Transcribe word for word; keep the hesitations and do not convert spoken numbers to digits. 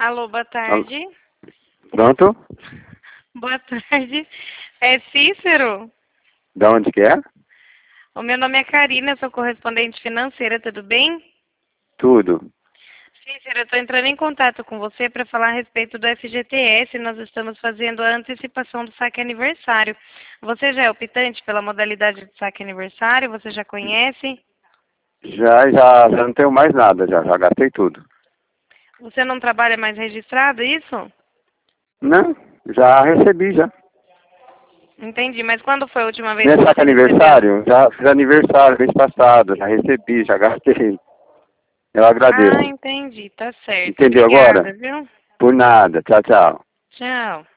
Alô, boa Alô. tarde. Pronto? Boa tarde. É Cícero? Da onde que é? O meu nome é Karina, sou correspondente financeira, tudo bem? Tudo. Cícero, eu estou entrando em contato com você para falar a respeito do F G T S. Nós estamos fazendo a antecipação do saque aniversário. Você já é optante pela modalidade de saque aniversário? Você já conhece? Já, já, já não tenho mais nada, já, já gastei tudo. Você não trabalha mais registrado, isso? Não, já recebi, já. Entendi, mas quando foi a última vez Não que é saque você recebeu? aniversário? Já fiz aniversário mês passado, já recebi, já gastei. Eu agradeço. Ah, entendi, tá certo. Entendeu agora? Obrigada, viu? Por nada. Tchau, tchau. Tchau.